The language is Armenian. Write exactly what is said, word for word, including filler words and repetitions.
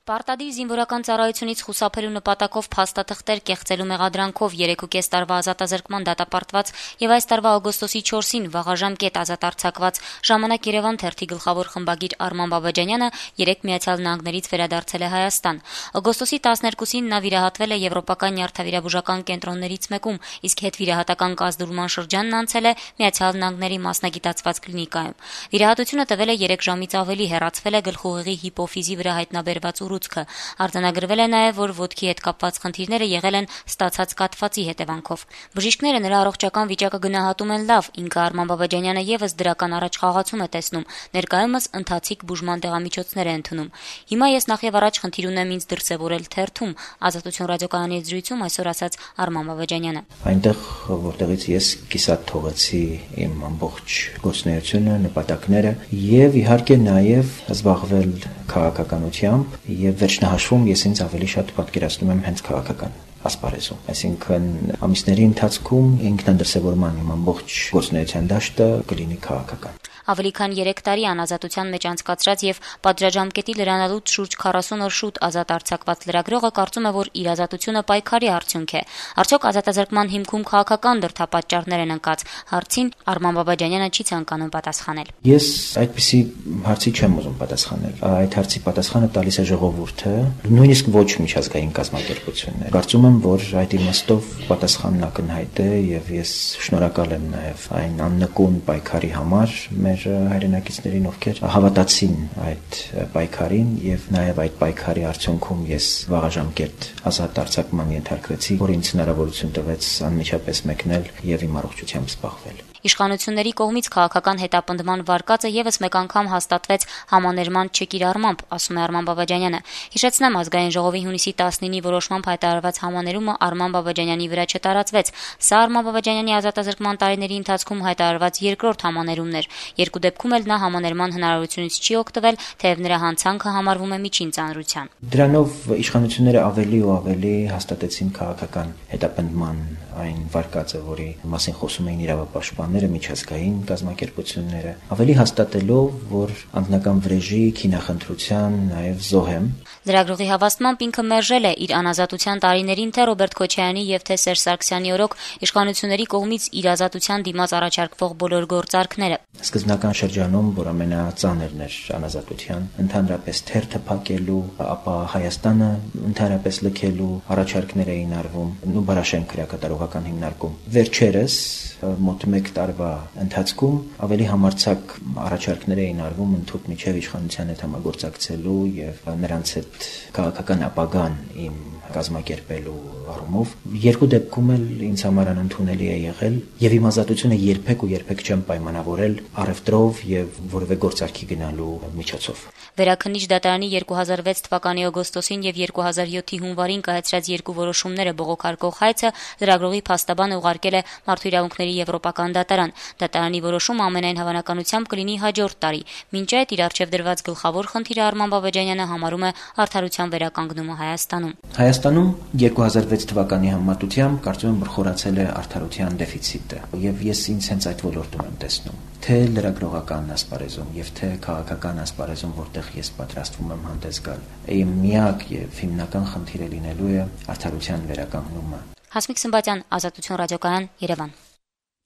Պարտադիր զինվորական ծառայությունից խուսափելու նպատակով փաստաթղթեր կեղծելու մեղադրանքով երեքուկես տարվա ազատազրկման դատապարտված եւ այս տարվա օգոստոսի չորսին վաղաժամ կետ ազատ արձակված «Ժամանակ Երևան» թերթի գլխավոր խմբագիր Արման Բաբաջանյանը երեկ Միացյալ Նահանգներից վերադարձել է Հայաստան։ Օգոստոսի տասներկուսին նա վիրահատվել է եվրոպական նյարդավիրաբուժական կենտրոններից մեկում, իսկ հետվիրահատական կազդուրման շրջանն անցել է Միացյալ Նահանգների մասնագիտացված կլինիկայում։ Վիրահատությունը տվել է երեք ժամից ավելի, հեռացվել է գլխուղեղի հիպոֆիզի վրա հայտնաբերված ուռուցքը։ Արձանագրվել է նաև, որ ոտքի հետ կապված խնդիրները եղել են ստացած կաթվածի հետևանքով։ Բժիշկները նրա առողջական վիճակը գնահատում են լավ, ինքը Արման Բաբաջանյանը եւս դրական առաջխաղացում է տեսնում, ներկայումս ընթացիկ բուժման դեղամիջոցներ է ընդունում։ Հիմա ես նախ եւ առաջ խնդիր ունեմ ինձ դրսեւորել թերթում, Ազատություն ռադիոկայանի զրույցում այսօր ասաց Արման Բաբաջանյանը։ Այնտեղ, որտեղից ես կիսատ թողեցի իմ ամբողջ գործունեությունը, նպատակները եւ իհարկե նաեւ զբաղվել քաղաքականությամբ եւ վերջնահաշվում ես ինձ ավելի շատ պատկերացնում եմ հենց քաղաքական ասպարեզում, այսինքն ամիսների ընթացքում ինքնադրսևորման իմ ամբողջ գործունեության դաշտը կլինի քաղաքական։ Ավելի քան երեք տարի անազատության մեջ անցկացրած եւ պատժամկետի լրանալուց շուրջ քառասուն օր շուտ ազատ արձակված լրագրողը կարծում է, որ իր ազատությունը պայքարի արդյունք է։ Արդյոք ազատազրկման հիմքում քաղաքական դրդապատճառներ են ընկած։ Հարցին Արման Բաբաջանյանը չի ցանկանում պատասխանել։ Ես այդպիսի հարցի չեմ ուզում պատասխանել։ Այդ հարցի պատասխանը տալիս է ժողովուրդը, նույնիսկ ոչ միջազգային կազմակերպությունները։ Կարծում եմ, որ այդ իմաստով պատասխանն ակնհայտ է եւ ես շնորհակալ եմ նաեւ այն աննկուն պայքարի համար մեր հայրենակիցներին, ովքեր հավատացին այդ պայքարին եւ նաեւ այդ պայքարի արդյունքում ես վաղաժամկետ ազատ արձակման ենթարկվեցի, որ ինձ հնարավորություն տվեց անմիջապես մեկնել եւ իմ առողջությամբ զբաղվել։ Իշխանությունների կողմից քաղաքական հետապնդման վարկածը եւս մեկ անգամ հաստատվեց համաներման չկիրառմամբ, ասում է Արման Բաբաջանյանը։ Հիշեցնեմ, ազգային ժողովի հունիսի տասնինի որոշմամբ հայտարարված համաներումը Արման Բաբաջանյանի վրա չտարածվեց։ Սա Արման Բաբաջանյանի ազատազրկման տարիների ընթացքում հայտարարված երկրորդ համաներումն էր։ Երկու դեպքում էլ նա համաներման հնարավորությունից չի օգտվել, թեև նրա հանցանքը համարվում է միջին ծանրության։ Դրանով իշխանությունները ավելի ու ավելի հաստատեցին քաղաքական հետապնդման այն վարկածը, որի մասին խոսում էին իրավապաշտպանները, միջազգային կազմակերպությունները, ավելի հաստատելով, որ անձնական վրեժի, քինախնդրության, նաև զոհեմ։ Լրագրողի հավաստմամբ ինքը մերժել է իր անազատության տարիներին թե Ռոբերտ Քոչարյանի եւ թե Սերժ Սարգսյանի օրոք իշխանությունների կողմից իր ազատության դիմաց առաջարկվող բոլոր գործարքները։ Սկզբնական շրջանում, որ ամենածանրն էր անազատության, ընդհանրապես թերթը փակելու, ապա Հայաստանը ընդհանրապես լքելու առաջարկներ էին արվում, ու Բարաշեն քրեակատարողական հիմնարկում։ Վերջերս մոտ մեկ տարվա ընթացքում ավելի համարձակ առաջարկներ էին արվում ընդհանուր միջև իշխանության հետ համագործակցելու եւ նրանց հետ քաղաքական ապագան իմ կազմակերպելու առումով։ Երկու դեպքում էլ ինձ համար անընդունելի է եղել եւ իմ ազատությունը երբեք ու երբեք չեմ պայմանավորել առևտրով եւ որևէ գործարքի գնալու միջոցով։ Վերաքննիչ դատարանի երկու հազար վեց թվականի օգոստոսին եւ երկու հազար յոթի հունվարին կայացրած երկու որոշումները բողոքարկող հայցը լրագրողի փաստաբանը ուղարկել է Մարդու իրավունքների եվրոպական դատարան։ Դատարանի որոշումը ամենայն հավանականությամբ կլինի հաջորդ տարի։ Մինչ այդ իր առջև դրված գլխավոր խնդիրը Արման Բաբաջանյանը համարում է արդարության վերականգնումը Հայաստանում։ Հայաստանում երկու հազար վեց թվականի համեմատությամբ կարծում եմ, որ խորացել է արդարության դեֆիցիտը եւ ես ինձ հենց այդ ոլորտում եմ տեսնում, թե լրագրողական ասպարեզում եւ թե քաղաքական ասպարեզում, որտեղ ես պատրաստվում եմ հանդես գալ, իմ միակ եւ հիմնական խնդիրը լինելու է արդարության վերականգնումը։ Հասմիկ Սմբատյան, Ազատություն ռադիոկայան, Երևան։